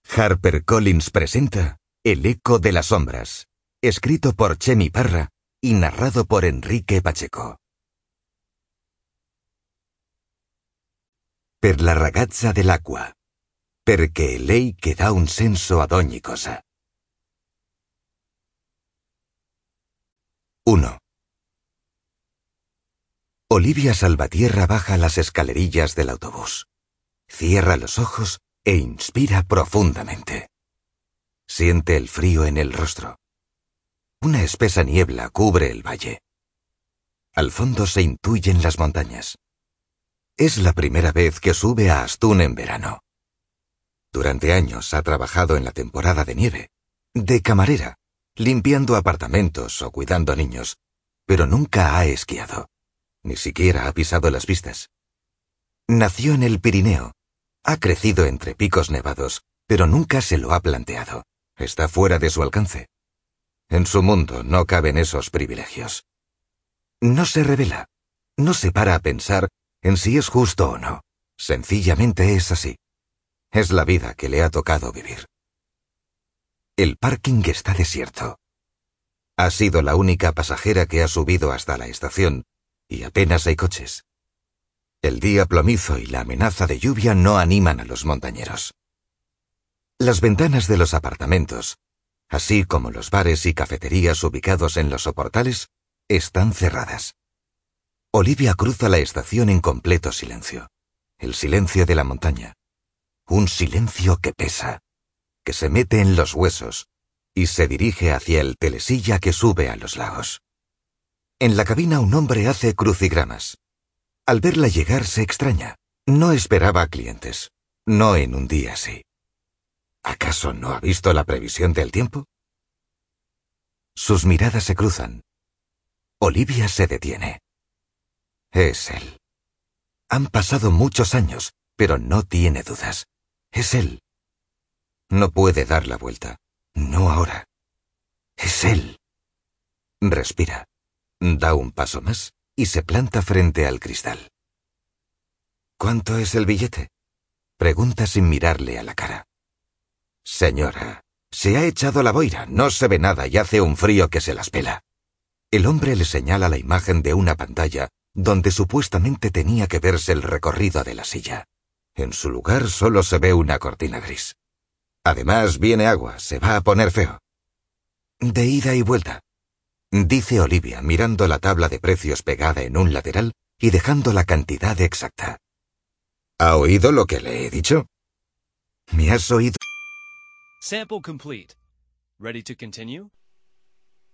HarperCollins presenta El eco de las sombras, escrito por Chemi Parra y narrado por Enrique Pacheco. Per la ragazza dell'acqua, perché lei che dà un senso ad ogni cosa. 1. Olivia Salvatierra baja las escalerillas del autobús. Cierra los ojos e inspira profundamente. Siente el frío en el rostro. Una espesa niebla cubre el valle. Al fondo se intuyen las montañas. Es la primera vez que sube a Astún en verano. Durante años ha trabajado en la temporada de nieve, de camarera, limpiando apartamentos o cuidando niños, pero nunca ha esquiado. Ni siquiera ha pisado las pistas. Nació en el Pirineo. Ha crecido entre picos nevados, pero nunca se lo ha planteado. Está fuera de su alcance. En su mundo no caben esos privilegios. No se revela. No se para a pensar en si es justo o no. Sencillamente es así. Es la vida que le ha tocado vivir. El parking está desierto. Ha sido la única pasajera que ha subido hasta la estación, y apenas hay coches. El día plomizo y la amenaza de lluvia no animan a los montañeros. Las ventanas de los apartamentos, así como los bares y cafeterías ubicados en los soportales, están cerradas. Olivia cruza la estación en completo silencio. El silencio de la montaña. Un silencio que pesa, que se mete en los huesos y se dirige hacia el telesilla que sube a los lagos. En la cabina un hombre hace crucigramas. Al verla llegar se extraña. No esperaba clientes. No en un día así. ¿Acaso no ha visto la previsión del tiempo? Sus miradas se cruzan. Olivia se detiene. Es él. Han pasado muchos años, pero no tiene dudas. Es él. No puede dar la vuelta. No ahora. Es él. Respira. Da un paso más y se planta frente al cristal. ¿Cuánto es el billete? Pregunta sin mirarle a la cara. Señora, se ha echado la boira, no se ve nada y hace un frío que se las pela. El hombre le señala la imagen de una pantalla donde supuestamente tenía que verse el recorrido de la silla. En su lugar solo se ve una cortina gris. Además viene agua, se va a poner feo. De ida y vuelta, dice Olivia mirando la tabla de precios pegada en un lateral y dejando la cantidad exacta. ¿Ha oído lo que le he dicho? ¿Me has oído? Sample complete. Ready to continue?